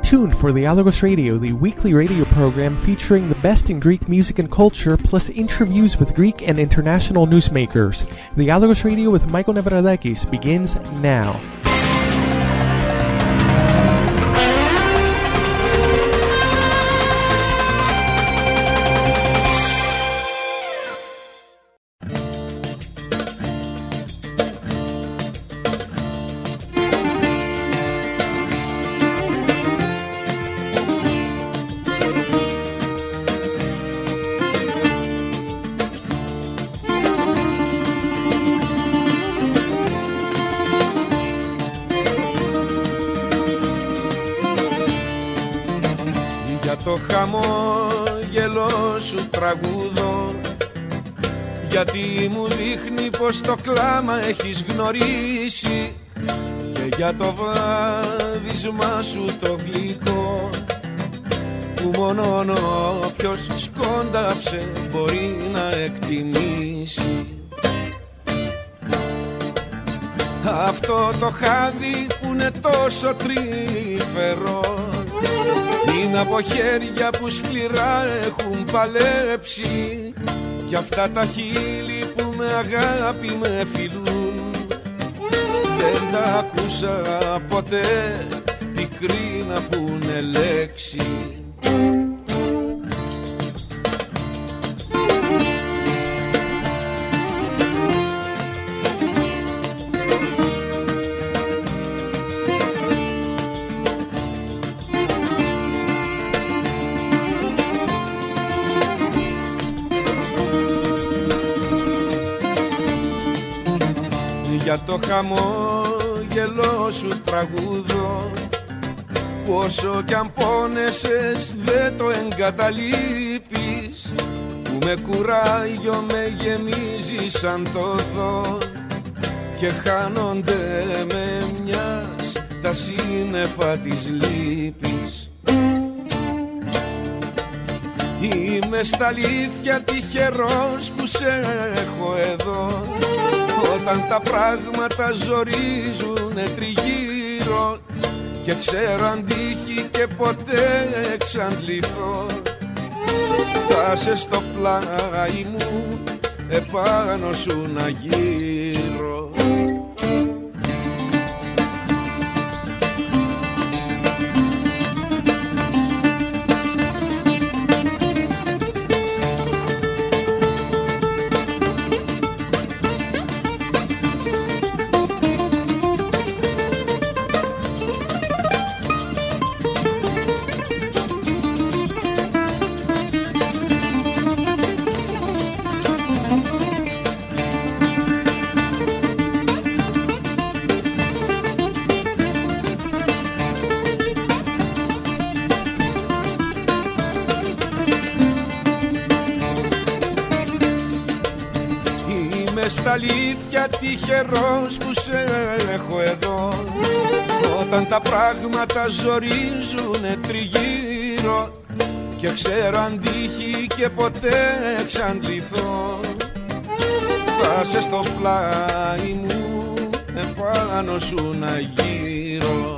tuned for Dialogos Radio, the weekly radio program featuring the best in Greek music and culture, plus interviews with Greek and international newsmakers. Dialogos Radio with Michael Nevradakis begins now. Το χαμόγελο σου τραγούδο, γιατί μου δείχνει πως το κλάμα έχεις γνωρίσει, και για το βάδισμα σου το γλυκό, που μόνον όποιος σκόνταψε μπορεί να εκτιμήσει. Αυτό το χάδι που είναι τόσο τρυφερό είναι από χέρια που σκληρά έχουν παλέψει, κι αυτά τα χείλη που με αγάπη με φιλούν, δεν τα ακούσα ποτέ πικρή να πούνε λέξη. Για το χαμόγελο σου τραγούδο, πόσο κι αν πόνεσες δεν το εγκαταλείπεις, που με κουράγιο με γεμίζει σαν το δω, και χάνονται με μιας τα σύννεφα της λύπης. Είμαι στα αλήθεια τυχερός που σε έχω εδώ, όταν τα πράγματα ζορίζουνε τριγύρω, και ξέρω αντίχει και ποτέ εξαντληθώ, θα σε στο πλάι μου επάνω σου να γύρω. Στα αλήθεια τυχερός που σε έχω εδώ, όταν τα πράγματα ζορίζουνε τριγύρω, και ξέρω αντίχει και ποτέ εξαντληθώ, θα σε στο πλάι μου επάνω σου να γύρω.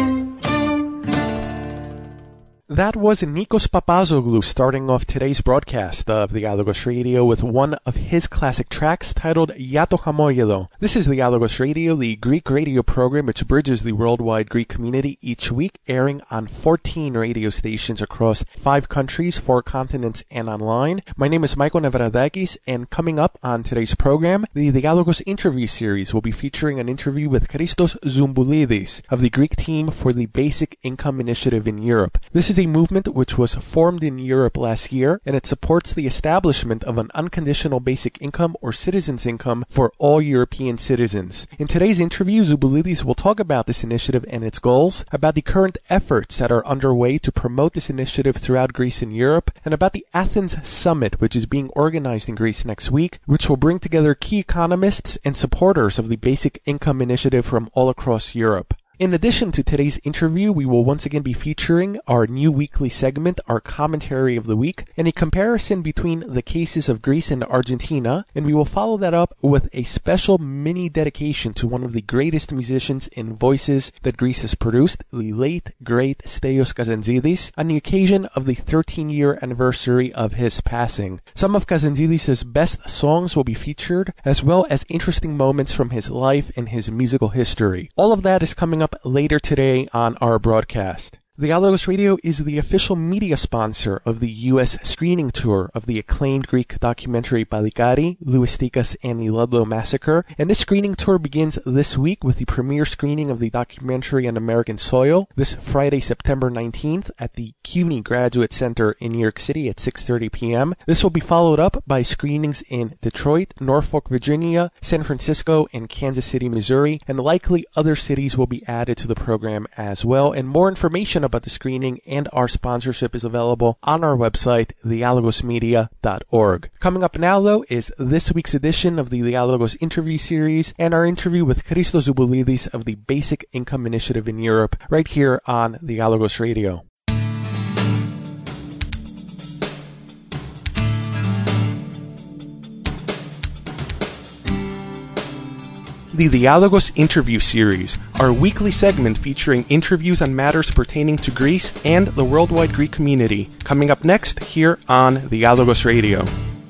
That was Nikos Papazoglou starting off today's broadcast of Dialogos Radio with one of his classic tracks titled Ya to Hamogelo. This is Dialogos Radio, the Greek radio program which bridges the worldwide Greek community each week, airing on 14 radio stations across 5 countries, 4 continents, and online. My name is Michael Nevradakis, and coming up on today's program, the Dialogos interview series will be featuring an interview with Christos Zumboulidis of the Greek team for the Basic Income Initiative in Europe. This is a movement which was formed in Europe last year, and it supports the establishment of an unconditional basic income or citizens' income for all European citizens. In today's interview, Zumboulidis will talk about this initiative and its goals, about the current efforts that are underway to promote this initiative throughout Greece and Europe, and about the Athens Summit, which is being organized in Greece next week, which will bring together key economists and supporters of the Basic Income Initiative from all across Europe. In addition to today's interview, we will once again be featuring our new weekly segment, our Commentary of the Week, and a comparison between the cases of Greece and Argentina, and we will follow that up with a special mini dedication to one of the greatest musicians and voices that Greece has produced, the late, great Stelios Kazantzidis, on the occasion of the 13-year anniversary of his passing. Some of Kazantzidis' best songs will be featured, as well as interesting moments from his life and his musical history. All of that is coming up later today on our broadcast. Dialogos Radio is the official media sponsor of the U.S. screening tour of the acclaimed Greek documentary Palikari, Louis Stikas and the Ludlow Massacre, and this screening tour begins this week with the premiere screening of the documentary on American soil this Friday, September 19th at the CUNY Graduate Center in New York City at 6:30 p.m. This will be followed up by screenings in Detroit, Norfolk, Virginia, San Francisco, and Kansas City, Missouri, and likely other cities will be added to the program as well. And more information about the screening and our sponsorship is available on our website, dialogosmedia.org. Coming up now, though, is this week's edition of the Dialogos interview series and our interview with Christos Zouboulidis of the Basic Income Initiative in Europe, right here on Dialogos Radio. The Dialogos interview series, our weekly segment featuring interviews on matters pertaining to Greece and the worldwide Greek community. Coming up next here on Dialogos Radio.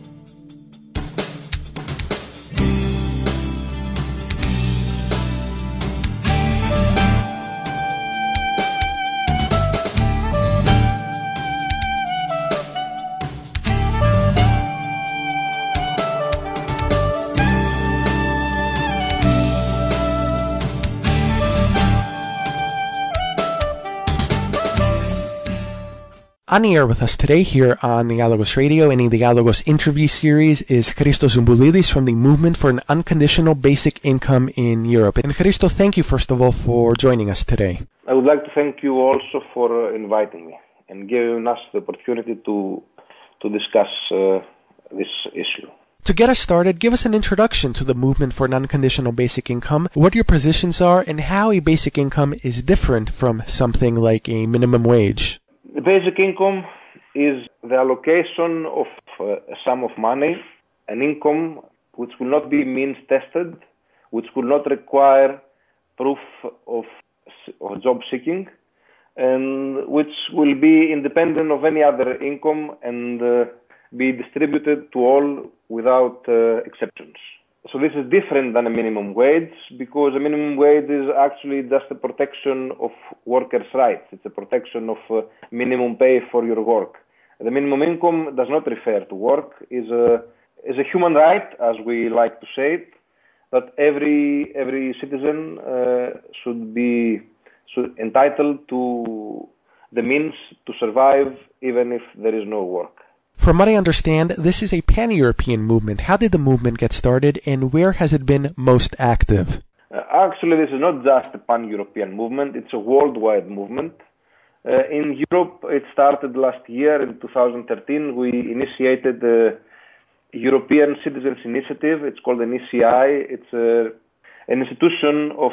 On the air with us today here on Dialogos Radio and in the Dialogos interview series is Christos Zouboulidis from the Movement for an Unconditional Basic Income in Europe. And Christos, thank you first of all for joining us today. I would like to thank you also for inviting me and giving us the opportunity to discuss this issue. To get us started, give us an introduction to the Movement for an Unconditional Basic Income, what your positions are, and how a basic income is different from something like a minimum wage. The basic income is the allocation of a sum of money, an income which will not be means tested, which will not require proof of job seeking, and which will be independent of any other income and be distributed to all without exceptions. So this is different than a minimum wage, because a minimum wage is actually just a protection of workers' rights. It's a protection of minimum pay for your work. The minimum income does not refer to work, is a human right, as we like to say it, that every citizen should be entitled to the means to survive even if there is no work. From what I understand, this is a pan-European movement. How did the movement get started, and where has it been most active? Actually, this is not just a pan-European movement, it's a worldwide movement. In Europe, it started last year, in 2013. We initiated the European Citizens Initiative. It's called an ECI. It's an institution of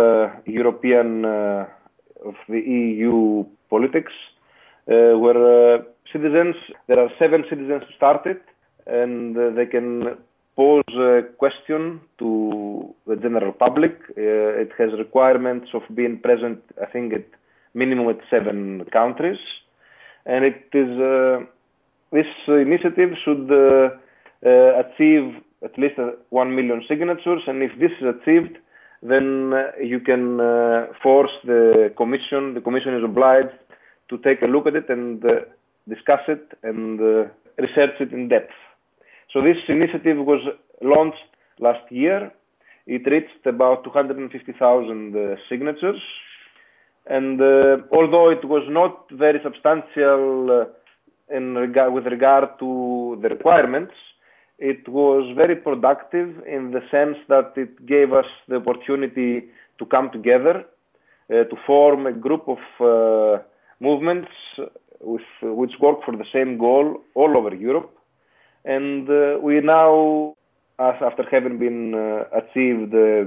of the EU politics, where citizens, there are 7 citizens who started, and they can pose a question to the general public. It has requirements of being present, I think, at minimum at 7 countries. And it is this initiative should achieve at least 1 million signatures, and if this is achieved, then you can force the commission. The commission is obliged to take a look at it and discuss it and research it in depth. So this initiative was launched last year. It reached about 250,000 signatures. And although it was not very substantial with regard to the requirements, it was very productive in the sense that it gave us the opportunity to come together, to form a group of movements which work for the same goal all over Europe. And we now, after having been achieved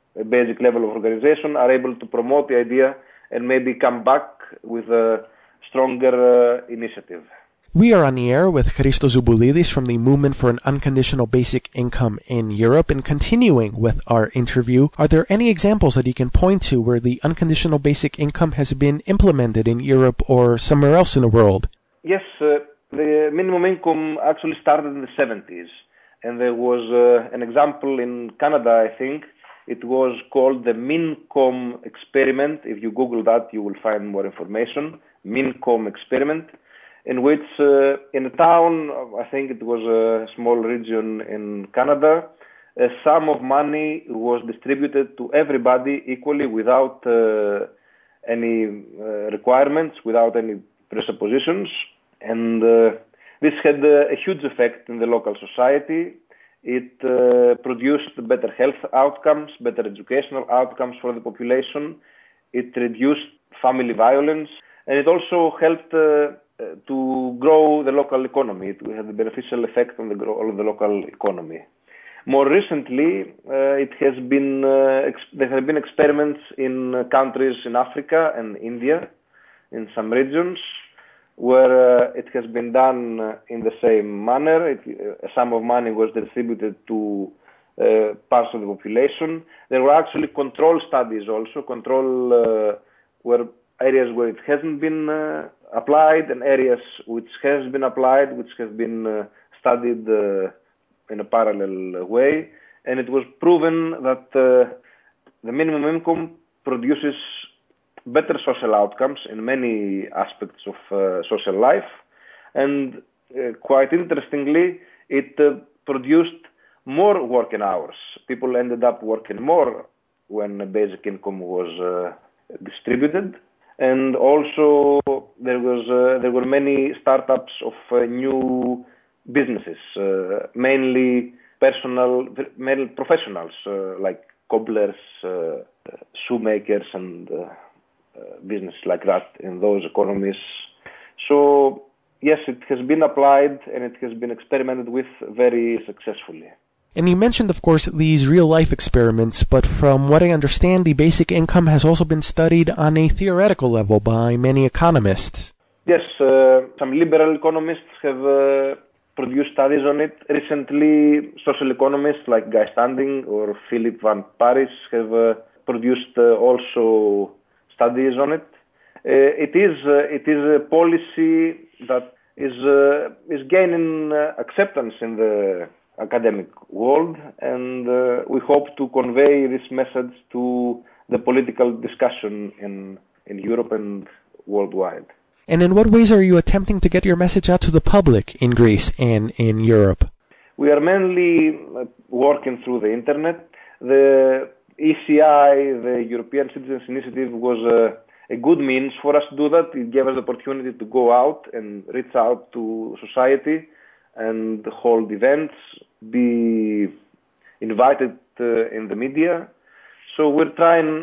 a basic level of organization are able to promote the idea and maybe come back with a stronger initiative. We are on the air with Christos Zouboulidis from the Movement for an Unconditional Basic Income in Europe. And continuing with our interview, are there any examples that you can point to where the unconditional basic income has been implemented in Europe or somewhere else in the world? Yes, the minimum income actually started in the 70s. And there was an example in Canada, I think. It was called the Mincom experiment. If you Google that, you will find more information. Mincom experiment, in which in a town, I think it was a small region in Canada, a sum of money was distributed to everybody equally without any requirements, without any presuppositions. And this had a huge effect in the local society. It produced better health outcomes, better educational outcomes for the population. It reduced family violence, and it also helped to grow the local economy. It had a beneficial effect on the local economy. More recently, there have been experiments in countries in Africa and India, in some regions, where it has been done in the same manner. A sum of money was distributed to parts of the population. There were actually control studies also, where areas where it hasn't been applied and areas which has been applied, which have been studied in a parallel way. And it was proven that the minimum income produces better social outcomes in many aspects of social life. And quite interestingly, it produced more working hours. People ended up working more when the basic income was distributed. And also there were many startups of new businesses, mainly professionals like cobblers, shoemakers, and business like that in those economies. So yes, it has been applied and it has been experimented with very successfully. And you mentioned, of course, these real-life experiments, but from what I understand, the basic income has also been studied on a theoretical level by many economists. Yes, some liberal economists have produced studies on it. Recently, social economists like Guy Standing or Philip Van Parijs have produced also studies on it. It is a policy that is gaining acceptance in the academic world, and we hope to convey this message to the political discussion in Europe and worldwide. And in what ways are you attempting to get your message out to the public in Greece and in Europe? We are mainly working through the internet. The ECI, the European Citizens Initiative, was a good means for us to do that. It gave us the opportunity to go out and reach out to society and hold events, be invited in the media. So we're trying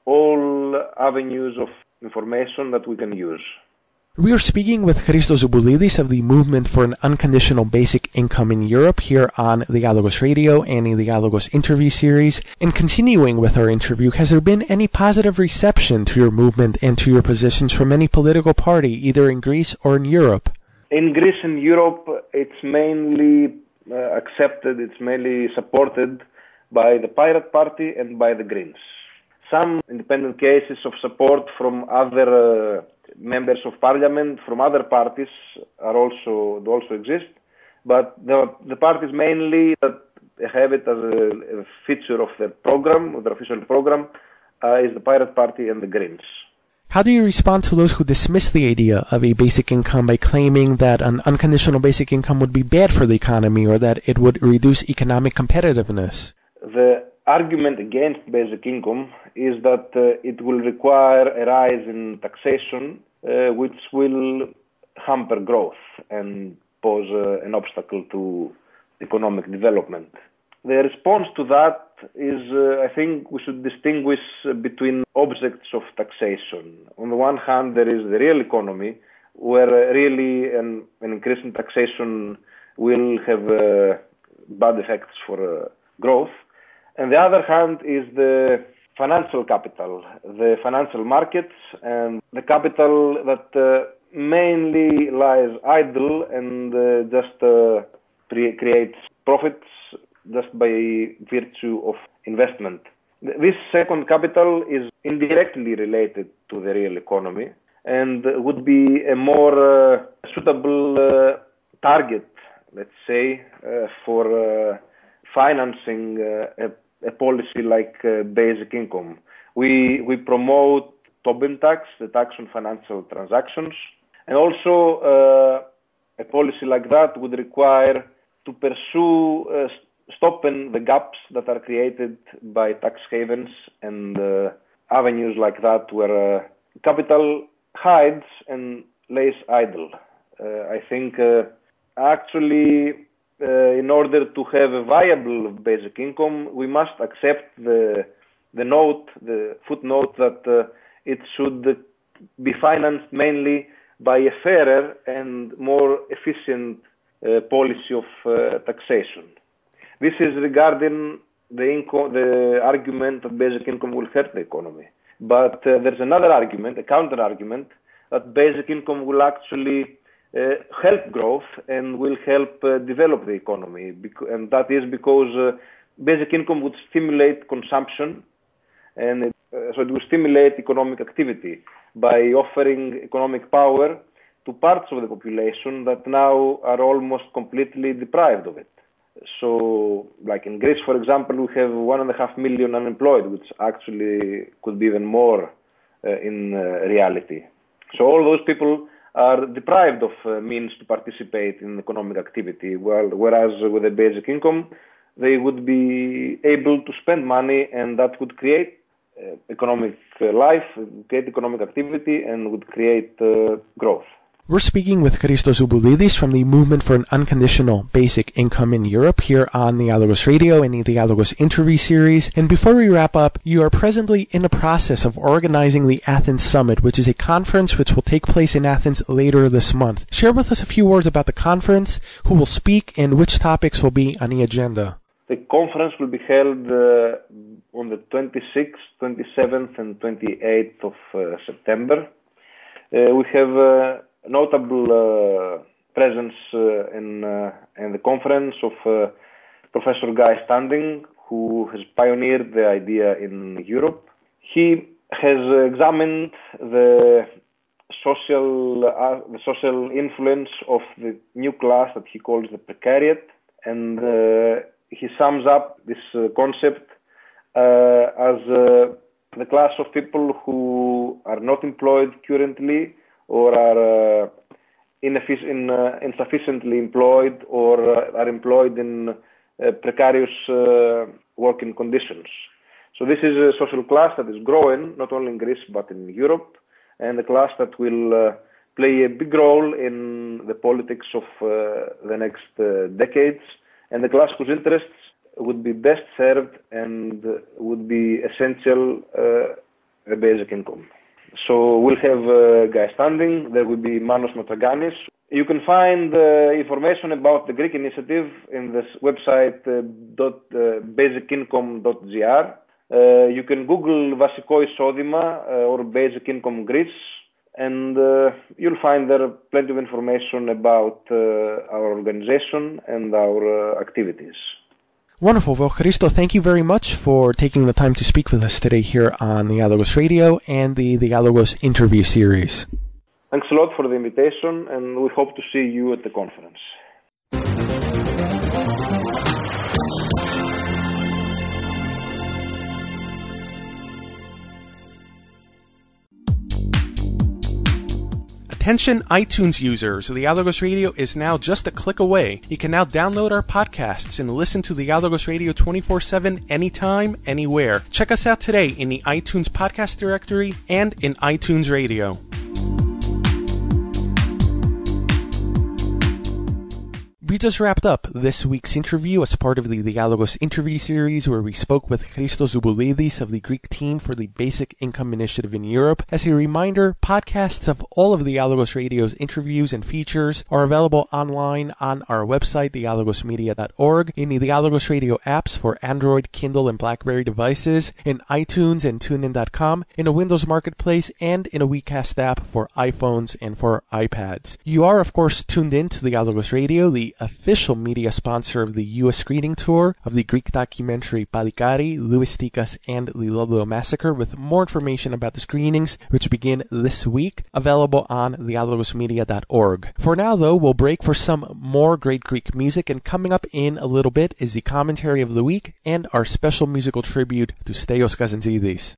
all avenues of information that we can use. We are speaking with Christos Zouboulidis of the Movement for an Unconditional Basic Income in Europe here on Dialogos Radio and in the Dialogos interview series. And continuing with our interview, has there been any positive reception to your movement and to your positions from any political party, either in Greece or in Europe? In Greece and Europe, it's mainly accepted, it's mainly supported by the Pirate Party and by the Greens. Some independent cases of support from other members of parliament from other parties also exist, but the parties mainly that have it as a feature of their program, of their official program, is the Pirate Party and the Greens. How do you respond to those who dismiss the idea of a basic income by claiming that an unconditional basic income would be bad for the economy or that it would reduce economic competitiveness? The argument against basic income is that it will require a rise in taxation, which will hamper growth and pose an obstacle to economic development. The response to that is, I think we should distinguish between objects of taxation. On the one hand, there is the real economy, where really an increase in taxation will have bad effects for growth. And And the other hand is the financial capital, the financial markets, and the capital that mainly lies idle and just creates profits just by virtue of investment. This second capital is indirectly related to the real economy and would be a more suitable target, let's say, for financing a policy like basic income. We promote Tobin tax, the tax on financial transactions, and also a policy like that would require to pursue stopping the gaps that are created by tax havens and avenues like that where capital hides and lays idle. I think actually in order to have a viable basic income, we must accept the footnote that it should be financed mainly by a fairer and more efficient policy of taxation. This is regarding the argument that basic income will hurt the economy. But there's another argument, a counter-argument, that basic income will actually help growth and will help develop the economy. And that is because basic income would stimulate consumption, and so it will stimulate economic activity by offering economic power to parts of the population that now are almost completely deprived of it. So, like in Greece, for example, we have 1.5 million unemployed, which actually could be even more in reality. So all those people are deprived of means to participate in economic activity, whereas with a basic income, they would be able to spend money, and that would create economic life, create economic activity, and would create growth. We're speaking with Christos Zouboulidis from the Movement for an Unconditional Basic Income in Europe here on the Dialogos Radio and the Dialogos interview series. And before we wrap up, you are presently in the process of organizing the Athens Summit, which is a conference which will take place in Athens later this month. Share with us a few words about the conference, who will speak, and which topics will be on the agenda. The conference will be held on the 26th, 27th, and 28th of September. We have notable presence in the conference of Professor Guy Standing, who has pioneered the idea in Europe. He has examined the social influence of the new class that he calls the precariat, and he sums up this concept as the class of people who are not employed currently, or are insufficiently employed, or are employed in precarious working conditions. So this is a social class that is growing, not only in Greece but in Europe, and a class that will play a big role in the politics of the next decades, and the class whose interests would be best served and would be essential a basic income. So we'll have Guy Standing, there will be Manos Matraganis. You can find information about the Greek initiative in this website basicincome.gr. You can Google Βασικό εισόδημα or Basic Income Greece, and you'll find there plenty of information about our organization and our activities. Wonderful. Well, Christo, thank you very much for taking the time to speak with us today here on the Dialogos Radio and the Dialogos interview series. Thanks a lot for the invitation, and we hope to see you at the conference. Attention iTunes users, the Dialogos Radio is now just a click away. You can now download our podcasts and listen to the Dialogos Radio 24/7 anytime, anywhere. Check us out today in the iTunes podcast directory and in iTunes Radio. We just wrapped up this week's interview as part of the Dialogos interview series, where we spoke with Christos Zouboulidis of the Greek team for the Basic Income Initiative in Europe. As a reminder, podcasts of all of Dialogos Radio's interviews and features are available online on our website, dialogosmedia.org, in the Dialogos Radio apps for Android, Kindle, and BlackBerry devices, in iTunes and TuneIn.com, in a Windows Marketplace, and in a WeCast app for iPhones and for iPads. You are, of course, tuned in to Dialogos Radio, the official media sponsor of the U.S. screening tour of the Greek documentary Palikari, Louis Tikas, and the Lodlo Massacre, with more information about the screenings, which begin this week, available on dialogosmedia.org. For now, though, we'll break for some more great Greek music, and coming up in a little bit is the commentary of the week and our special musical tribute to Steos Kazantzidis.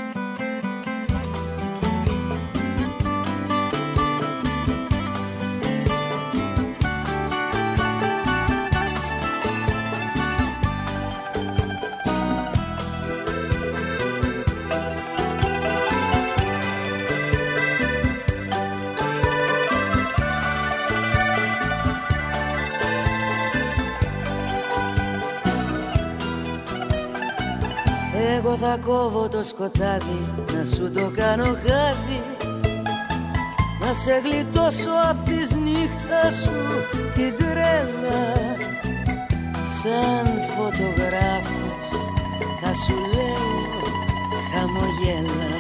Εγώ θα κόβω το σκοτάδι, να σου το κάνω χάδι, να σε γλιτώσω απ' της νύχτας σου την τρέλα. Σαν φωτογράφος θα σου λέω χαμογέλα.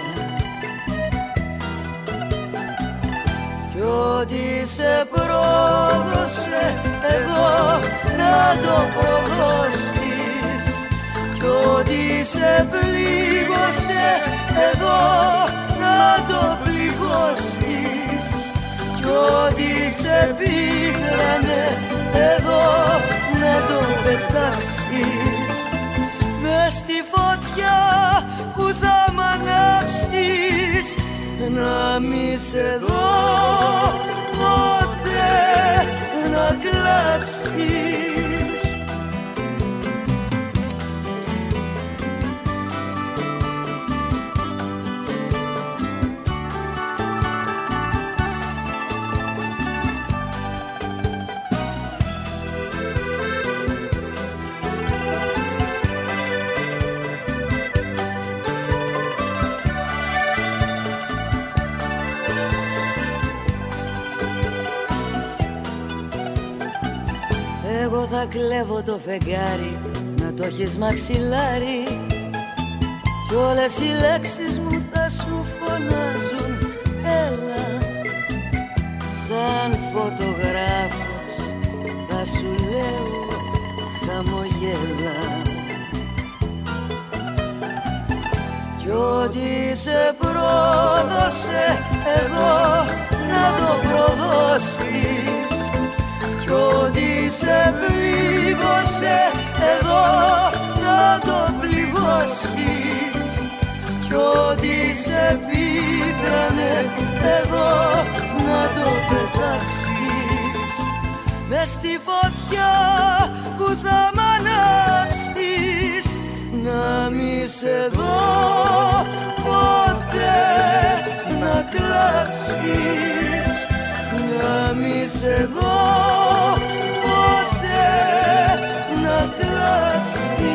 Κι ό,τι σε πρόδωσε εγώ να το προδώσεις, κι ό,τι σε πλήγωσε εδώ να το πληγώσεις, κι ό,τι σε πίκρανε εδώ να το πετάξεις. Μες στη φωτιά που θα μ' ανάψεις, να μη σε δω ποτέ να κλάψεις. Εγώ θα κλέβω το φεγγάρι, να το έχεις μαξιλάρι, κι όλες οι λέξεις μου θα σου φωνάζουν έλα. Σαν φωτογράφος θα σου λέω χαμογέλα. Κι ό,τι σε πρόδωσε εδώ να το προδώσεις, κι ό,τι σε πλήγωσε εδώ να το πληγώσεις, κι ό,τι σε πίκρανε εδώ να το πετάξεις. Μες στη φωτιά που θα μ' ανάψεις, να μη σε δω ποτέ να κλάψεις, να μη σε δω ποτέ να κλάψεις.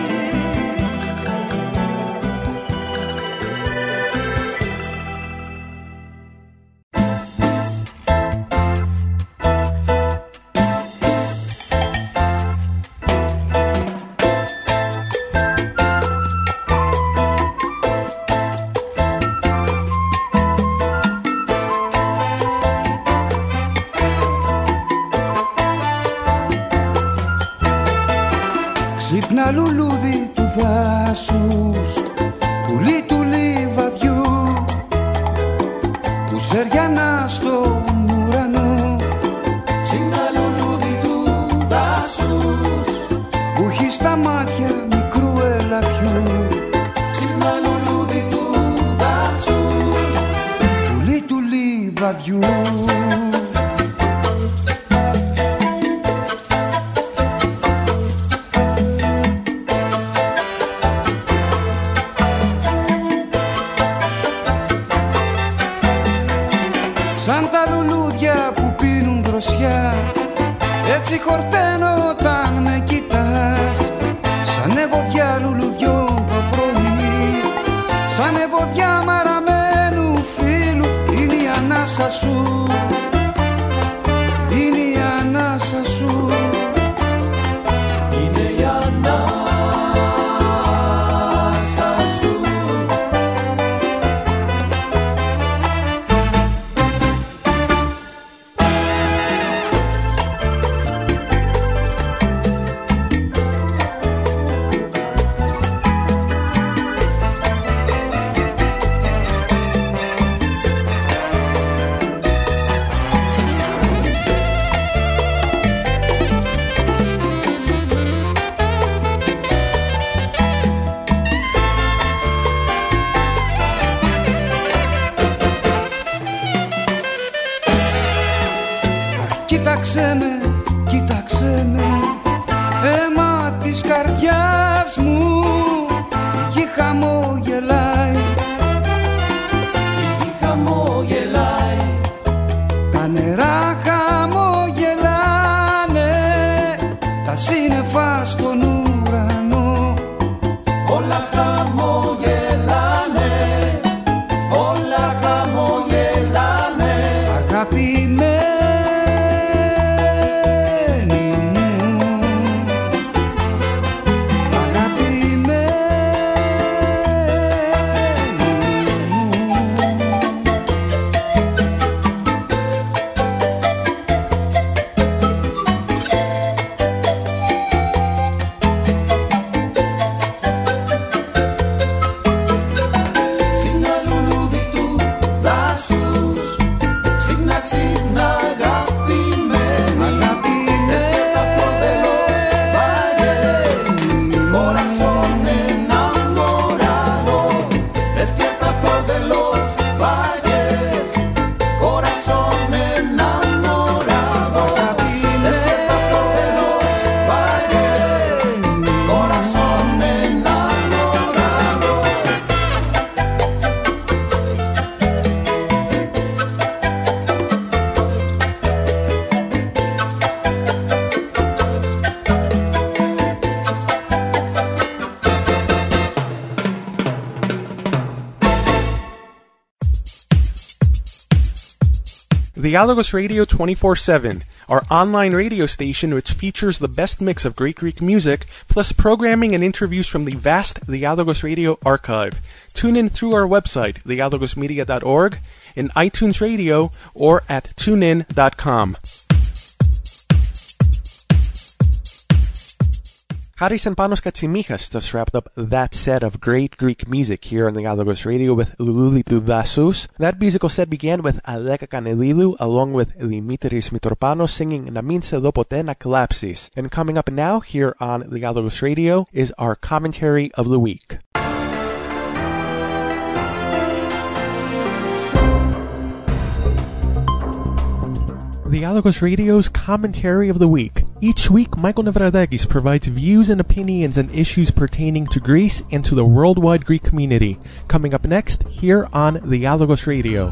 Ξύπνα λουλούδι του δάσους, πουλί του λιβαδιού, που σεριανά στον ουρανό. Ξύπνα λουλούδι του δάσους, που έχει στα μάτια μικρού ελαφιού. Ξύπνα λουλούδι του δάσους, πουλί του λιβαδιού. Σαν τα λουλούδια που πίνουν δροσιά, έτσι χορταίνω ανάσα σου, είναι η ανάσα σου, είναι η ανάσα σου. Κοίταξε με, κοίταξε με, αίμα της καρδιάς μου, η γη χαμογελάει, Η γη χαμογελάει, τα νερά χαμογελάνε, τα σύννεφα στον ουρανό, όλα χαμογελάνε, όλα χαμογελάνε. αγαπημένοι Dialogos Radio 24/7, our online radio station which features the best mix of Greek music, plus programming and interviews from the vast Dialogos Radio archive. Tune in through our website, dialogosmedia.org, in iTunes Radio, or at tunein.com. Haris and Panos Katsimichas just wrapped up that set of great Greek music here on the Dialogos Radio with Lululi του Δάσους. That musical set began with Aleka Kanelilu along with Dimitris Mitropoulos singing Na Min Se Dou Pote Na Klapsis. And coming up now here on the Dialogos Radio is our commentary of the week. Dialogos Radio's Commentary of the Week. Each week, Michael Nevradakis provides views and opinions on issues pertaining to Greece and to the worldwide Greek community. Coming up next, here on Dialogos Radio.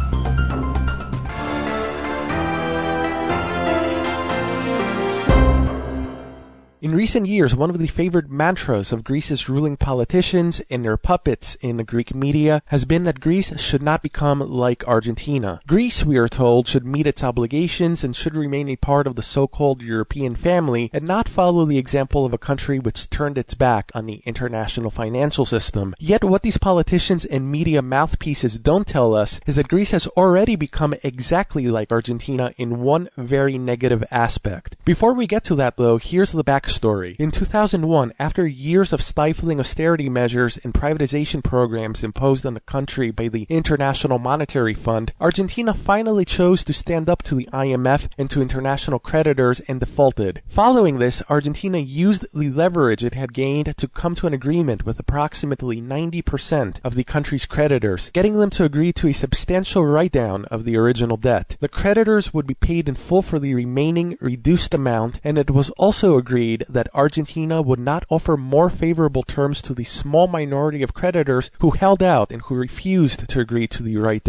In recent years, one of the favored mantras of Greece's ruling politicians and their puppets in the Greek media has been that Greece should not become like Argentina. Greece, we are told, should meet its obligations and should remain a part of the so-called European family and not follow the example of a country which turned its back on the international financial system. Yet what these politicians and media mouthpieces don't tell us is that Greece has already become exactly like Argentina in one very negative aspect. Before we get to that, though, here's the backstory. In 2001, after years of stifling austerity measures and privatization programs imposed on the country by the International Monetary Fund, Argentina finally chose to stand up to the IMF and to international creditors and defaulted. Following this, Argentina used the leverage it had gained to come to an agreement with approximately 90% of the country's creditors, getting them to agree to a substantial write-down of the original debt. The creditors would be paid in full for the remaining reduced amount, and it was also agreed that Argentina would not offer more favorable terms to the small minority of creditors who held out and who refused to agree to the write-down.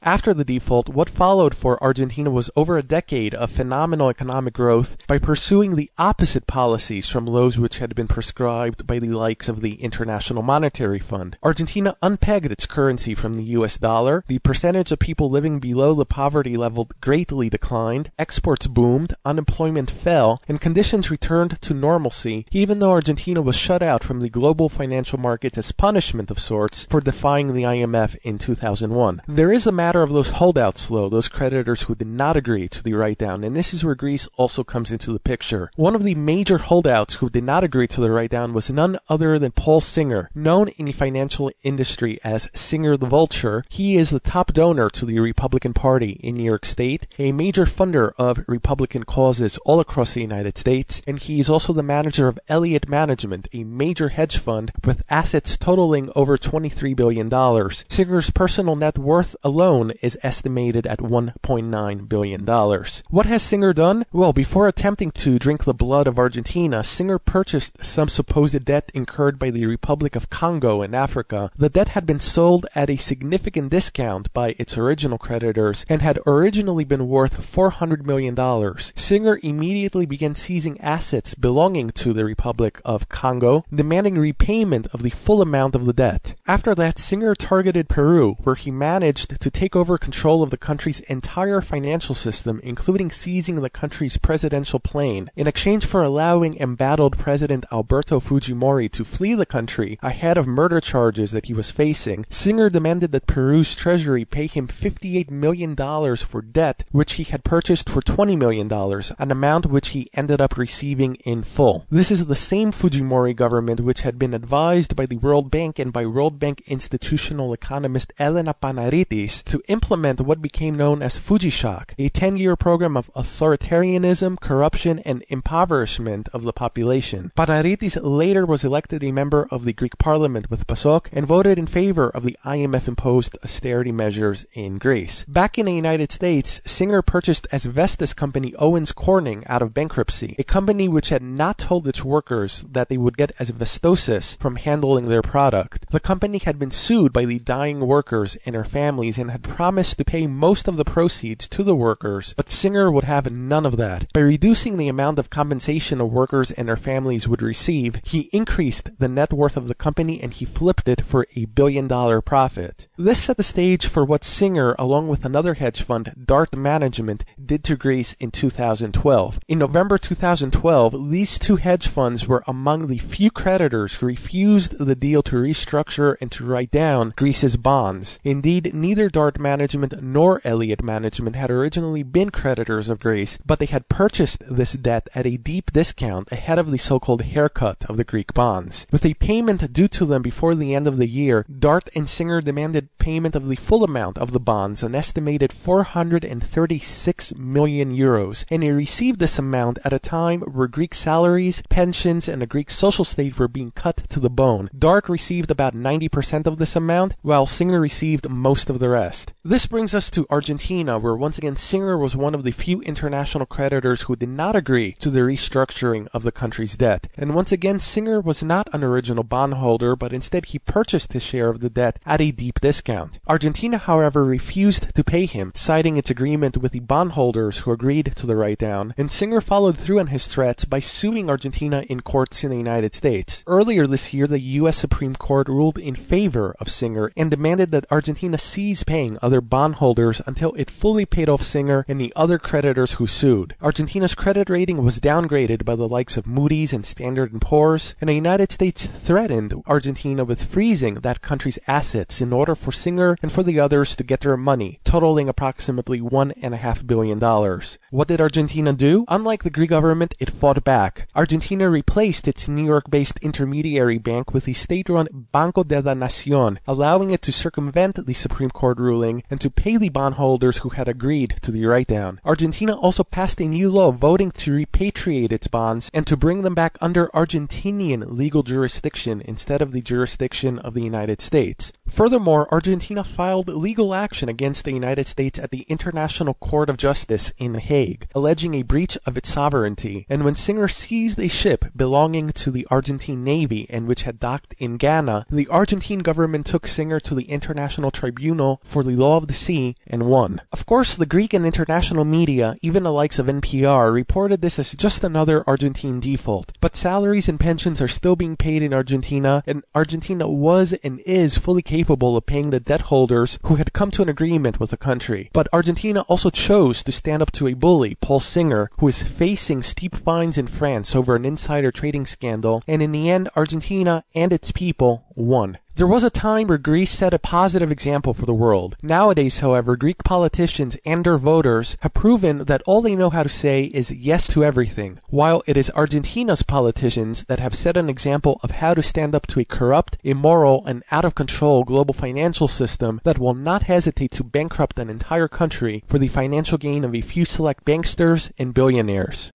After the default, what followed for Argentina was over a decade of phenomenal economic growth by pursuing the opposite policies from those which had been prescribed by the likes of the International Monetary Fund. Argentina unpegged its currency from the US dollar, the percentage of people living below the poverty level greatly declined, exports boomed, unemployment fell, and conditions returned to normalcy, even though Argentina was shut out from the global financial markets as punishment of sorts for defying the IMF in 2001. There is a matter of those holdouts, though, those creditors who did not agree to the write-down, and this is where Greece also comes into the picture. One of the major holdouts who did not agree to the write-down was none other than Paul Singer, known in the financial industry as Singer the Vulture. He is the top donor to the Republican Party in New York State, a major funder of Republican causes all across the United States, and he is also the manager of Elliott Management, a major hedge fund with assets totaling over $23 billion. Singer's personal net worth alone is estimated at $1.9 billion. What has Singer done? Well, before attempting to drink the blood of Argentina, Singer purchased some supposed debt incurred by the Republic of Congo in Africa. The debt had been sold at a significant discount by its original creditors and had originally been worth $400 million. Singer immediately began seizing assets belonging to the Republic of Congo, demanding repayment of the full amount of the debt. After that, Singer targeted Peru, where he managed to take over control of the country's entire financial system, including seizing the country's presidential plane. In exchange for allowing embattled President Alberto Fujimori to flee the country ahead of murder charges that he was facing, Singer demanded that Peru's treasury pay him $58 million for debt which he had purchased for $20 million, an amount which he ended up receiving in full. This is the same Fujimori government which had been advised by the World Bank and by World Bank institutional economist Elena Panaritis to implement what became known as Fujishock, a 10-year program of authoritarianism, corruption, and impoverishment of the population. Panaritis later was elected a member of the Greek parliament with PASOK and voted in favor of the IMF-imposed austerity measures in Greece. Back in the United States, Singer purchased asbestos company Owens Corning out of bankruptcy, a company which had not told its workers that they would get asbestosis from handling their product. The company had been sued by the dying workers and their families and had promised to pay most of the proceeds to the workers, but Singer would have none of that. By reducing the amount of compensation the workers and their families would receive, he increased the net worth of the company and he flipped it for $1 billion profit. This set the stage for what Singer, along with another hedge fund, Dart Management, did to Greece in 2012. In November 2012, these two hedge funds were among the few creditors who refused the deal to restructure and to write down Greece's bonds. Indeed, neither Dart Management nor Elliott Management had originally been creditors of Greece, but they had purchased this debt at a deep discount ahead of the so-called haircut of the Greek bonds. With a payment due to them before the end of the year, Dart and Singer demanded payment of the full amount of the bonds, an estimated 436 million euros, and they received this amount at a time where Greek salaries, pensions, and the Greek social state were being cut to the bone. Dart received about 90% of this amount, while Singer received most of the rest. This brings us to Argentina, where once again Singer was one of the few international creditors who did not agree to the restructuring of the country's debt. And once again, Singer was not an original bondholder, but instead he purchased his share of the debt at a deep discount. Argentina, however, refused to pay him, citing its agreement with the bondholders who agreed to the write-down, and Singer followed through on his threats by suing Argentina in courts in the United States. Earlier this year, the U.S. Supreme Court ruled in favor of Singer and demanded that Argentina cease paying other bondholders until it fully paid off Singer and the other creditors who sued. Argentina's credit rating was downgraded by the likes of Moody's and Standard & Poor's, and the United States threatened Argentina with freezing that country's assets in order for Singer and for the others to get their money, totaling approximately $1.5 billion. What did Argentina do? Unlike the Greek government, it fought back. Argentina replaced its New York-based intermediary bank with the state-run Banco de la Nación, allowing it to circumvent the Supreme Court ruling and to pay the bondholders who had agreed to the write-down. Argentina also passed a new law voting to repatriate its bonds and to bring them back under Argentinian legal jurisdiction instead of the jurisdiction of the United States. Furthermore, Argentina filed legal action against the United States at the International Court of Justice in The Hague, alleging a breach of its sovereignty. And when Singer seized a ship belonging to the Argentine Navy and which had docked in Ghana, the Argentine government took Singer to the International Tribunal for the Law of the Sea and won. Of course, the Greek and international media, even the likes of NPR, reported this as just another Argentine default. But salaries and pensions are still being paid in Argentina, and Argentina was and is fully capable of paying the debt holders who had come to an agreement with the country. But Argentina also chose to stand up to a bully, Paul Singer, who is facing steep fines in France over an insider trading scandal, and in the end, Argentina and its people won. There was a time where Greece set a positive example for the world. Nowadays, however, Greek politicians and their voters have proven that all they know how to say is yes to everything, while it is Argentina's politicians that have set an example of how to stand up to a corrupt, immoral, and out-of-control global financial system that will not hesitate to bankrupt an entire country for the financial gain of a few select banksters and billionaires.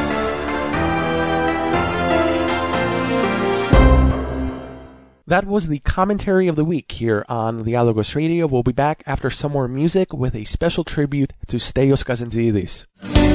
That was the commentary of the week here on Dialogos Radio. We'll be back after some more music with a special tribute to Stelios Kazantzidis.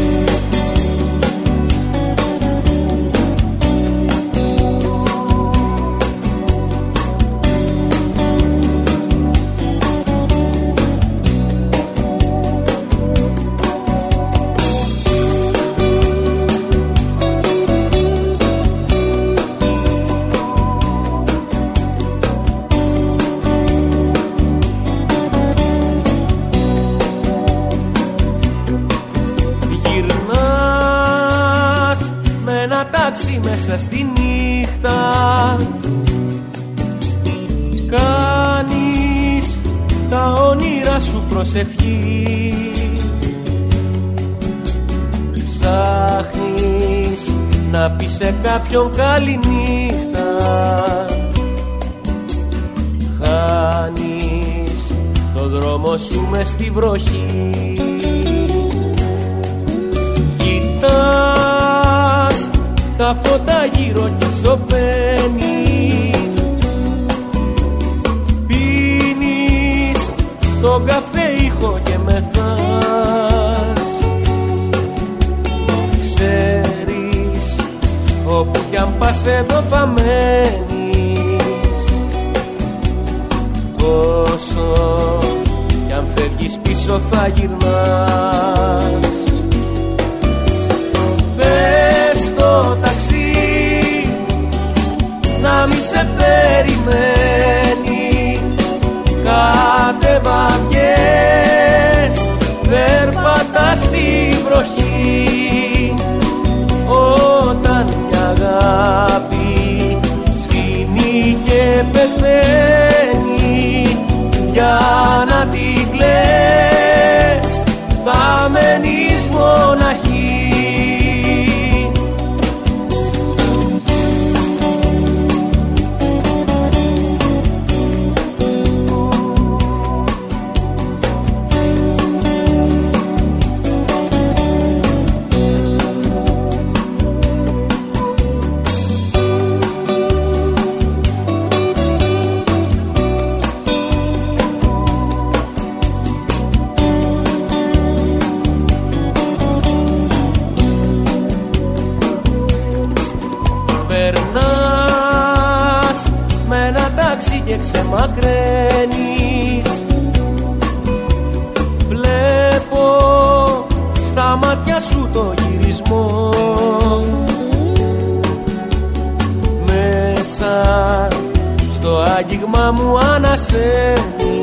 Μέσα στη νύχτα κάνεις τα όνειρα σου προσευχή, ψάχνεις να πεις σε κάποιον καλή νύχτα, χάνεις το δρόμο σου μες στη βροχή, κοιτάς τα φώτα γύρω και σωπαίνεις, πίνεις τον καφέ ήχο και μεθάς. Ξέρεις όπου κι αν πας εδώ θα μένεις, όσο κι αν φεύγεις πίσω θα γυρνάς. Το ταξί να μη σε περιμένει, κατέβα βγες, περπατά στη βροχή, όταν μια αγάπη σβήνει και πεθαίνει, για να την κλαις θα μένεις μοναχή. Και ξεμακραίνεις, βλέπω στα μάτια σου το γυρισμό, μέσα στο άγγιγμα μου ανασένεις,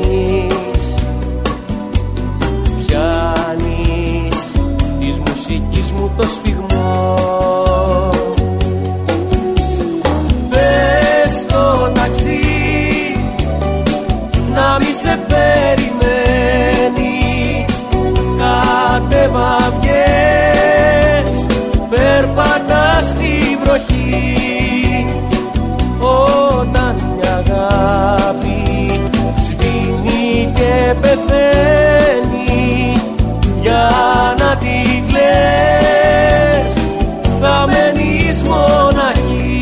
πιάνεις της μουσικής μου το σφιγμό. Πες το ταξί να μη σε περιμένει, κατέβα βγες, περπατά στη βροχή, όταν μια αγάπη σβήνει και πεθαίνει, για να την κλαις θα μένεις μοναχή.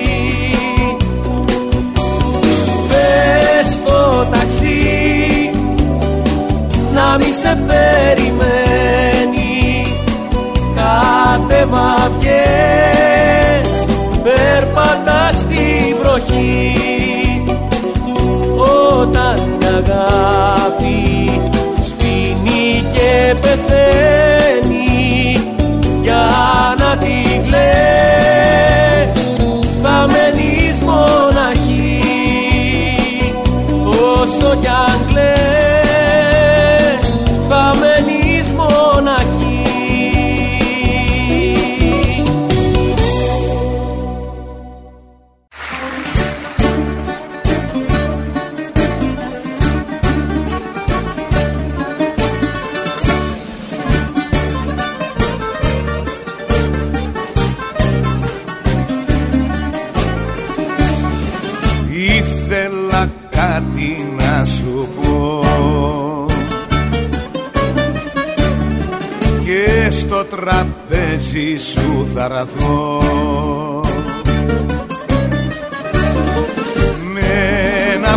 Πες το ταξί να μη σε περιμένει, κατέβα βγες, περπατά στη βροχή, αγάπη σφήνει και πεθαίνει, για να την κλαις θα μένεις μοναχή, όσο κι αν κλαις θα μένεις μοναχή. Ήθελα κάτι να σου πω και στο τραπέζι σου θα ραθώ με ένα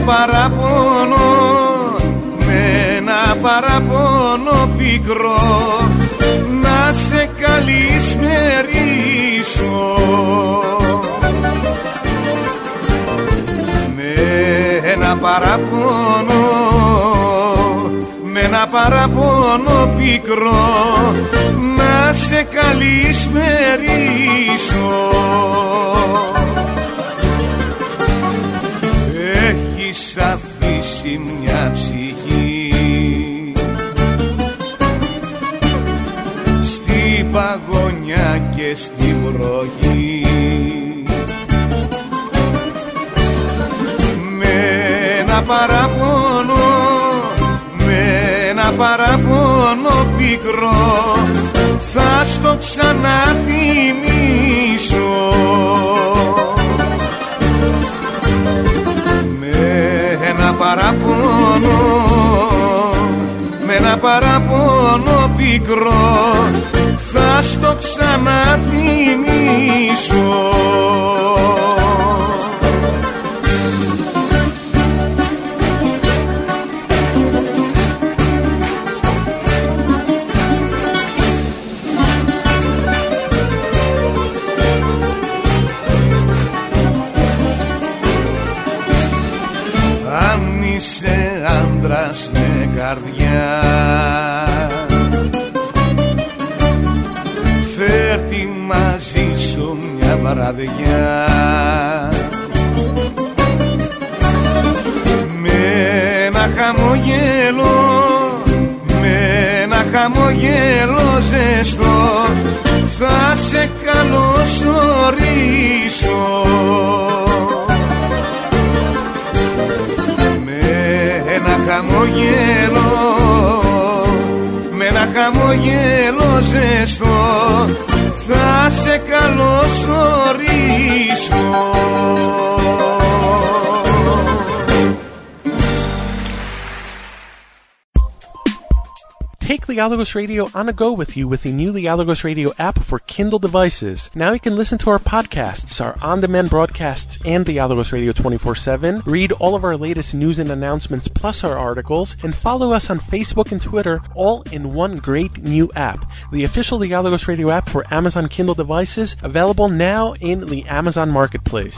παράπονο πικρό, να σε καλησμερίσω. Με ένα παράπονο πικρό, να σε καλησμερίσω. Έχεις αφήσει μια ψυχή στη παγωνιά και στη βροχή, με ένα παράπονο πικρό, θα στο ξαναθυμίσω. Με ένα παράπονο πικρό, θα στο ξαναθυμίσω. Είσαι άντρας με καρδιά, φέρ' τη μαζί σου μια βραδιά, με ένα χαμογέλο ζεστό, θα σε καλωσορίσω. Με ένα χαμογέλο ζεστό, θα σε καλωσορίσω. Take Dialogos Radio on a go with you with the new Dialogos Radio app for Kindle devices. Now you can listen to our podcasts, our on-demand broadcasts, and Dialogos Radio 24/7, read all of our latest news and announcements plus our articles, and follow us on Facebook and Twitter, all in one great new app. The official Dialogos Radio app for Amazon Kindle devices, available now in the Amazon Marketplace.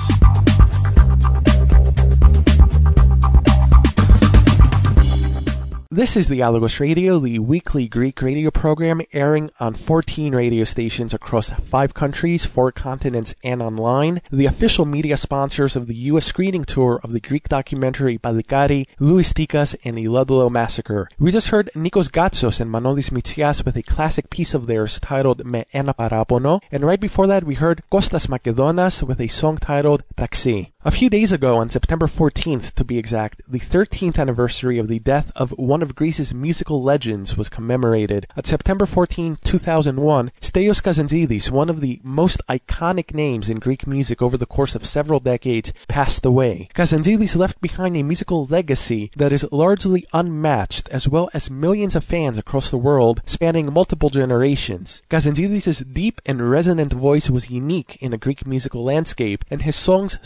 This is Dialogos Radio, the weekly Greek radio program airing on 14 radio stations across 5 countries, 4 continents, and online. The official media sponsors of the U.S. screening tour of the Greek documentary Balikari, Louis Tikas, and the Ludlow Massacre. We just heard Nikos Gatsos and Manolis Mitsias with a classic piece of theirs titled Me Ένα Παράπονο, and right before that we heard Kostas Makedonas with a song titled Taxi. A few days ago, on September 14th to be exact, the 13th anniversary of the death of one of Greece's musical legends was commemorated. On September 14, 2001, Stelios Kazantzidis, one of the most iconic names in Greek music over the course of several decades, passed away. Kazantzidis left behind a musical legacy that is largely unmatched, as well as millions of fans across the world spanning multiple generations. Kazantzidis' deep and resonant voice was unique in a Greek musical landscape, and his songs spoke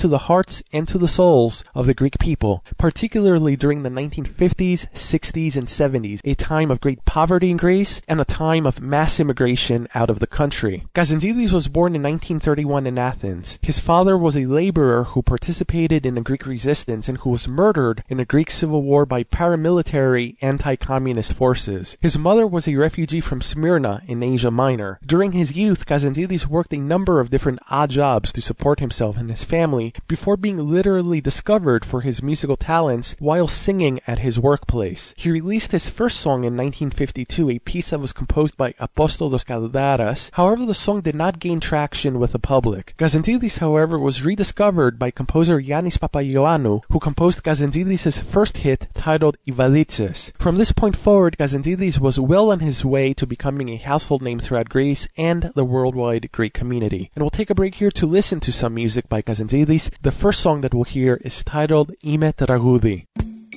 to the hearts and to the souls of the Greek people, particularly during the 1950s, 60s, and 70s, a time of great poverty in Greece and a time of mass immigration out of the country. Kazantzidis was born in 1931 in Athens. His father was a laborer who participated in the Greek resistance and who was murdered in a Greek civil war by paramilitary anti-communist forces. His mother was a refugee from Smyrna in Asia Minor. During his youth, Kazantzidis worked a number of different odd jobs to support himself and his family before being literally discovered for his musical talents while singing at his workplace. He released his first song in 1952, a piece that was composed by Apostolos Kaldaras. However, the song did not gain traction with the public. Kazantzidis, however, was rediscovered by composer Yannis Papaioannou, who composed Kazantzidis' first hit titled Ivalitses. From this point forward, Kazantzidis was well on his way to becoming a household name throughout Greece and the worldwide Greek community. And we'll take a break here to listen to some music by Kazantzidis. The first song that we'll hear is titled Ime Tragudi.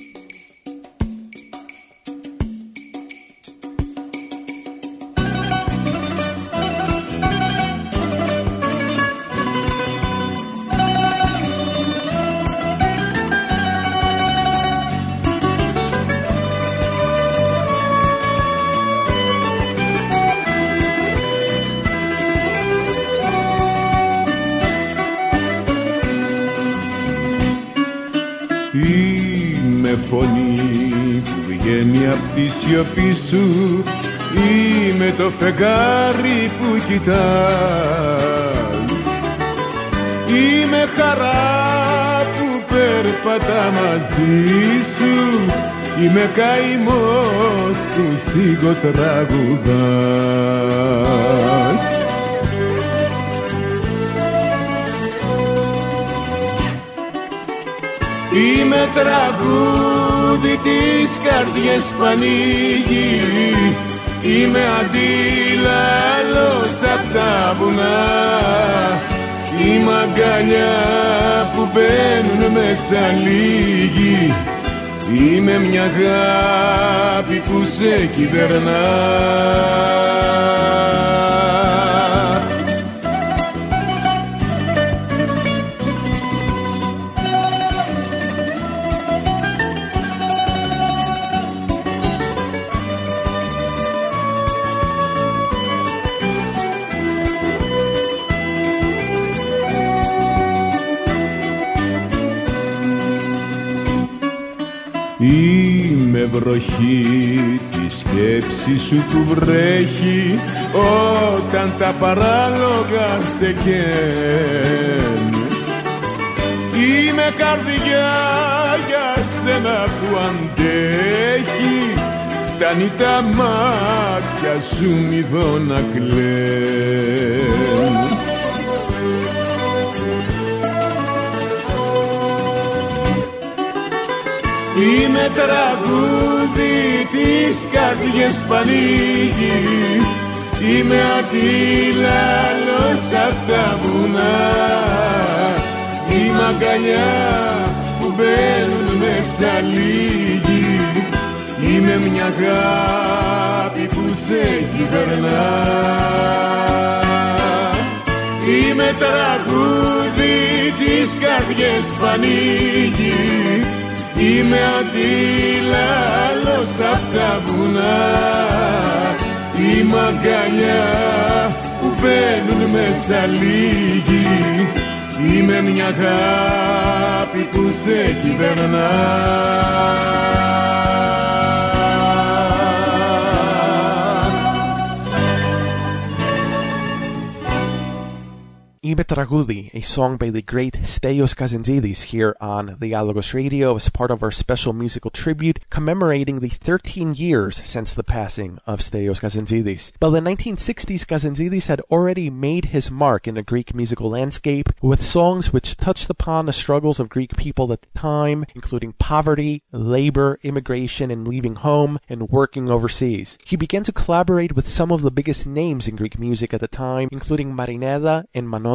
Είμαι φωνή που βγαίνει απ' τη σιωπή σου. Είμαι το φεγγάρι που κοιτάς. Είμαι χαρά που περπατά μαζί σου. Είμαι καημός που σιγοτραγουδάς. Είμαι τραγούδι της καρδιές που ανοίγει. Είμαι αντίλαλος απ' τα βουνά. Είμαι αγκαλιά που μπαίνουν μέσα λίγοι. Είμαι μια αγάπη που σε κυβερνά. Είμαι βροχή τη σκέψη σου που βρέχει όταν τα παράλογα σε καίνε. Είμαι καρδιά για σένα που αντέχει. Φτάνει τα μάτια σου μηδώ να κλαίνε. Είμαι τραγούδι της καρδιές που ανοίγει. Είμαι αντίλαλος απ' τα βουνά. Είμαι αγκαλιά που μπαίνουν μέσα λίγοι. Είμαι μια αγάπη που σε κυβερνά. Είμαι τραγούδι της καρδιές που ανοίγει. Είμαι αντίλαλος απ' τα βουνά. Είμαι αγκαλιά που μπαίνουν μέσα λίγοι. Είμαι μια αγάπη που σε κυβερνά. Ime Tragudi, a song by the great Stelios Kazantzidis here on the Alogos Radio as part of our special musical tribute commemorating the 13 years since the passing of Stelios Kazantzidis. By the 1960s, Kazantzidis had already made his mark in the Greek musical landscape with songs which touched upon the struggles of Greek people at the time, including poverty, labor, immigration, and leaving home and working overseas. He began to collaborate with some of the biggest names in Greek music at the time, including Marinella and Manoli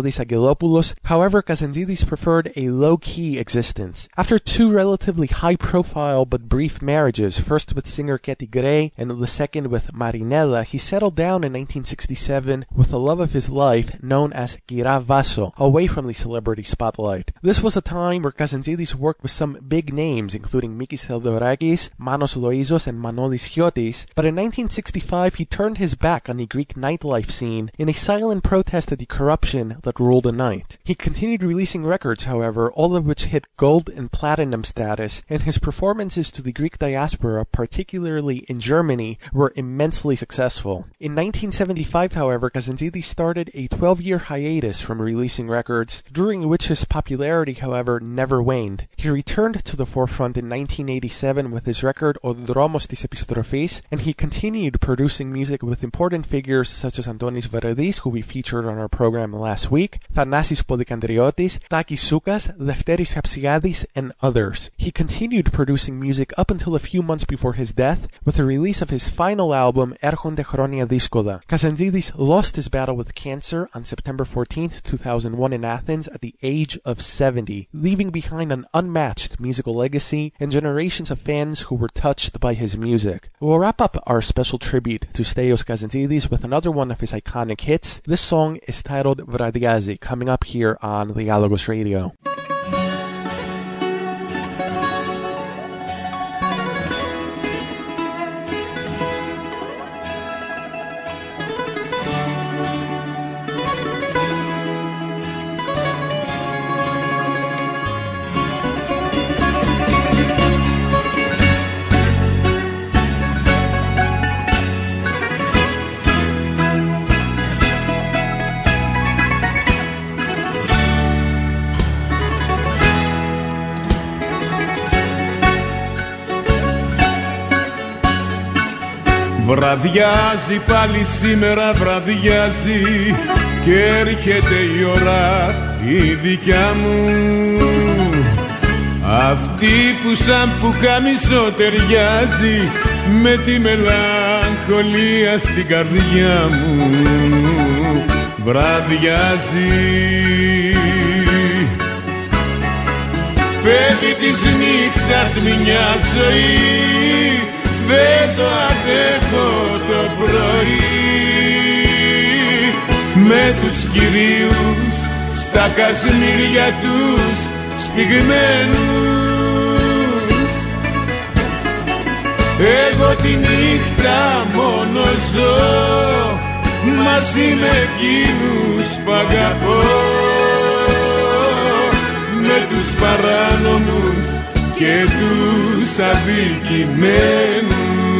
Manodis Angelopoulos. However, Kazantzidis preferred a low-key existence. After two relatively high-profile but brief marriages, first with singer Katy Gray and the second with Marinella, he settled down in 1967 with the love of his life known as Kira Vaso, away from the celebrity spotlight. This was a time where Kazantzidis worked with some big names, including Mikis Theodorakis, Manos Loizos, and Manodis Chiotis, but in 1965 he turned his back on the Greek nightlife scene in a silent protest at the corruption that ruled the night. He continued releasing records, however, all of which hit gold and platinum status, and his performances to the Greek diaspora, particularly in Germany, were immensely successful. In 1975, however, Kazantzidis started a 12-year hiatus from releasing records, during which his popularity, however, never waned. He returned to the forefront in 1987 with his record O Dromos της Επιστροφής, and he continued producing music with important figures such as Antonis Varadis, who we featured on our program last week, Thanasis Polykandriotis, Takis Soukas, Lefteris Hapsiadis, and others. He continued producing music up until a few months before his death, with the release of his final album, Έρχονται Χρόνια Δύσκολα. Kazantzidis lost his battle with cancer on September 14, 2001 in Athens at the age of 70, leaving behind an unmatched musical legacy and generations of fans who were touched by his music. We'll wrap up our special tribute to Stelios Kazantzidis with another one of his iconic hits. This song is titled Vradiazi, coming up here on Dialogos Radio. Βραδιάζει πάλι σήμερα, βραδιάζει και έρχεται η ώρα η δικιά μου, αυτή που σαν πουκάμισο ταιριάζει με τη μελαγχολία στην καρδιά μου. Βραδιάζει, παιδί της νύχτας μια ζωή, δεν το αντέχω το πρωί, με τους κυρίους στα κασμίρια τους σφιγμένους. Εγώ τη νύχτα μόνο ζω μαζί με εκείνους που αγαπώ, με τους παράνομους και τους αδικημένους.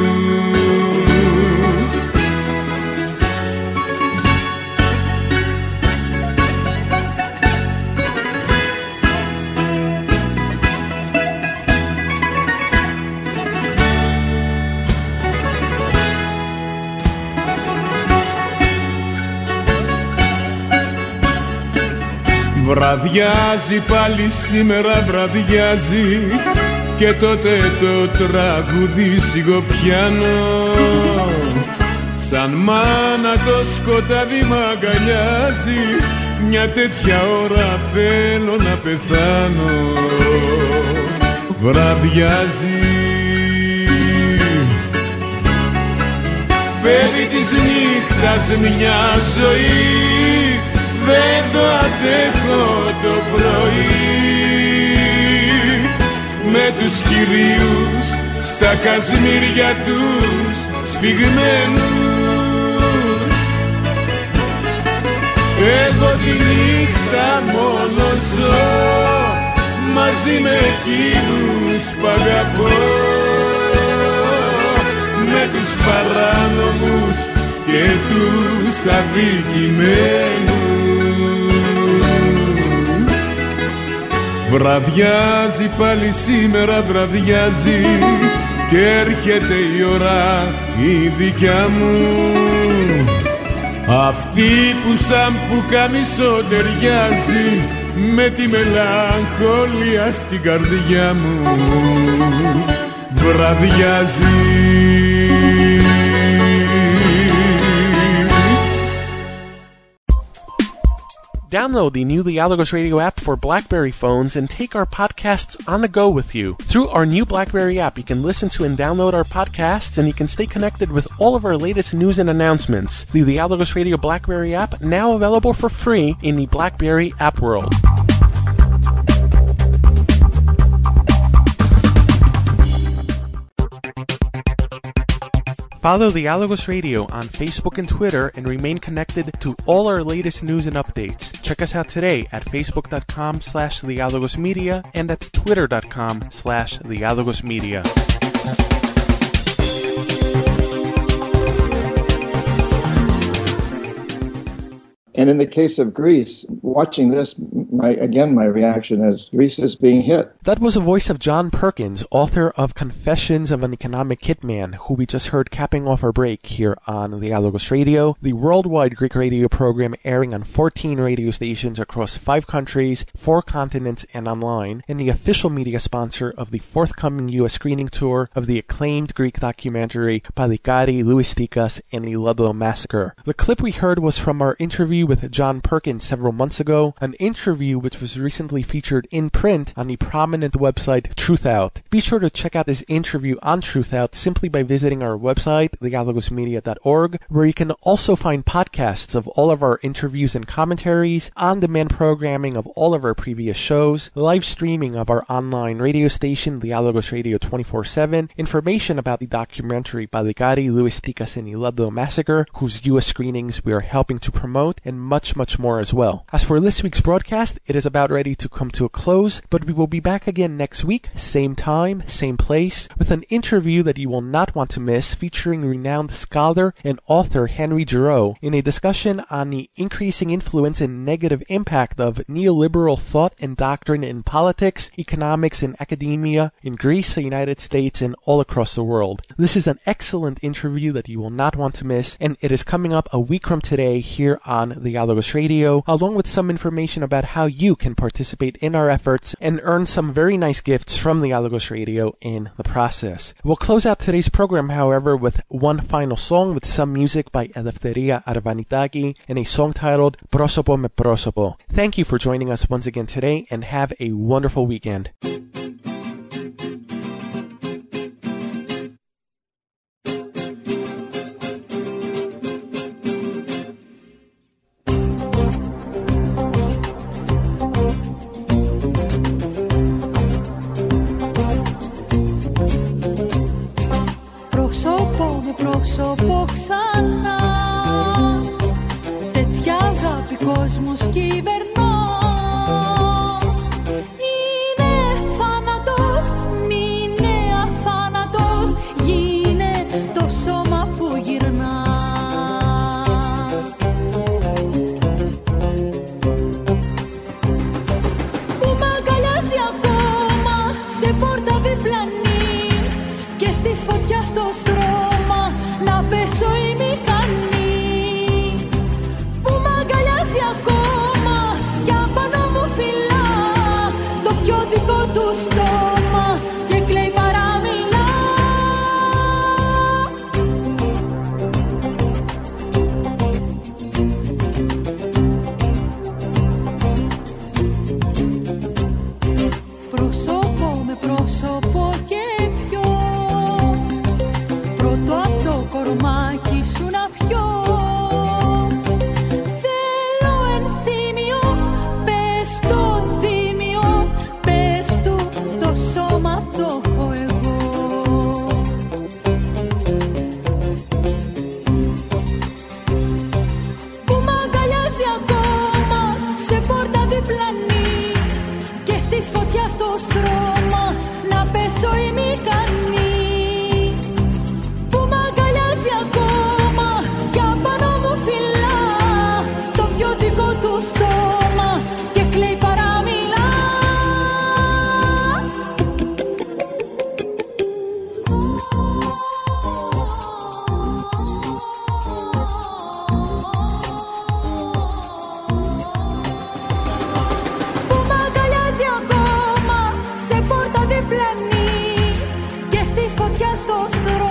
Βραδιάζει πάλι σήμερα, βραδιάζει και τότε το τραγούδι σιγοπιάνω, σαν μάνα το σκοτάδι μ' αγκαλιάζει, μια τέτοια ώρα θέλω να πεθάνω. Βραδιάζει, παιδί της νύχτας μια ζωή, δεν το αντέχω το πρωί, με τους κυρίους στα κασμίρια τους σφιγμένους. Εγώ τη νύχτα μόνο ζω μαζί με εκείνους που αγαπώ, με τους παράνομους και τους αδικημένους. Βραδιάζει πάλι σήμερα, βραδιάζει και έρχεται η ώρα η δικιά μου, αυτή που σαν πουκάμισο ταιριάζει με τη μελαγχολία στην καρδιά μου. Βραδιάζει. Download the new Dialogos Radio app for BlackBerry phones and take our podcasts on the go with you. Through our new BlackBerry app, you can listen to and download our podcasts, and you can stay connected with all of our latest news and announcements. The Dialogos Radio BlackBerry app, now available for free in the BlackBerry app world. Follow Dialogos Radio on Facebook and Twitter and remain connected to all our latest news and updates. Check us out today at facebook.com/dialogosmedia and at twitter.com/dialogosmedia. And in the case of Greece, watching this, my reaction is Greece is being hit. That was the voice of John Perkins, author of Confessions of an Economic Hitman, who we just heard capping off our break here on Dialogos Radio, the worldwide Greek radio program airing on 14 radio stations across 5 countries, 4 continents, and online, and the official media sponsor of the forthcoming U.S. screening tour of the acclaimed Greek documentary Palikari, Louis and the Ludlow Massacre. The clip we heard was from our interview with John Perkins several months ago, an interview which was recently featured in print on the prominent website Truthout. Be sure to check out this interview on Truthout simply by visiting our website, dialogosmedia.org, where you can also find podcasts of all of our interviews and commentaries, on-demand programming of all of our previous shows, live streaming of our online radio station, Dialogos Radio 24/7, information about the documentary Palikari, Louis and the Ludlow Massacre, whose U.S. screenings we are helping to promote, and much, much more as well. As for this week's broadcast, it is about ready to come to a close, but we will be back again next week, same time, same place, with an interview that you will not want to miss, featuring renowned scholar and author Henry Giroux in a discussion on the increasing influence and negative impact of neoliberal thought and doctrine in politics, economics, and academia in Greece, the United States, and all across the world. This is an excellent interview that you will not want to miss, and it is coming up a week from today here on Dialogos Radio, along with some information about how you can participate in our efforts and earn some very nice gifts from Dialogos Radio in the process. We'll close out today's program, however, with one final song with some music by Eleftheria Arvanitaki and a song titled Prosopo me Prosopo. Thank you for joining us once again today, and have a wonderful weekend. Πρόσωπο ξανά, τέτοια αγάπη κόσμους κυβερνά. Είναι θάνατος, είναι αθάνατος, γίνε το σώμα που γυρνά. Που μ' αγκαλιάζει ακόμα σε πόρτα διπλανή και στις φωτιάς στο στρώμα να πέσω η μηχανή. Που μ' αγκαλιάζει ακόμα κι απάνω μου φυλά το πιο δικό του στόμα και κλαίει παραμιλά. Πρόσωπο με πρόσωπο και πιο πρώτο απ' το κορμάκι σου να πιω. Θέλω ενθύμιο, πες το δίμιο, πες του το σώμα το έχω εγώ. Που μ' αγκαλιάζει ακόμα σε πόρτα διπλανή και στις φωτιάς στο στρώμα να πέσω η μηχανή. Ακόμα κι απάνω μου φυλά το πιο δικό του στόμα και κλαίει παραμιλά. Που μ' αγκαλιάζει ακόμα σε πόρτα διπλανή και στις φωτιάς στο στρώμα